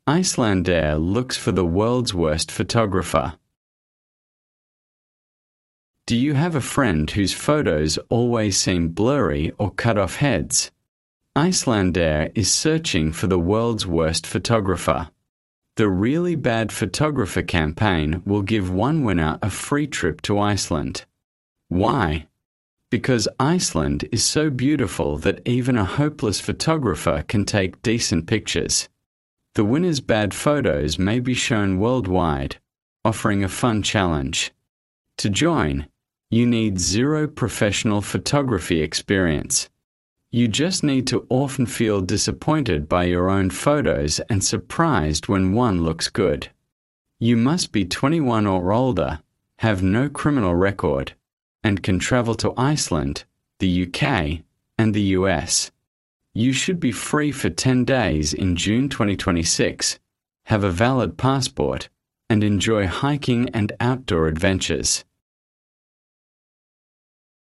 Icelandair looks for the world's worst photographer. Do you have a friend whose photos always seem blurry or cut off heads? Icelandair is searching for the world's worst photographer. The Really Bad Photographer campaign will give one winner a free trip to Iceland. Why? Because Iceland is so beautiful that even a hopeless photographer can take decent pictures. The winner's bad photos may be shown worldwide, offering a fun challenge. To join, you need zero professional photography experience. You just need to often feel disappointed by your own photos and surprised when one looks good. You must be 21 or older, have no criminal record, and can travel to Iceland, the UK, and the US. You should be free for 10 days in June 2026, have a valid passport, and enjoy hiking and outdoor adventures.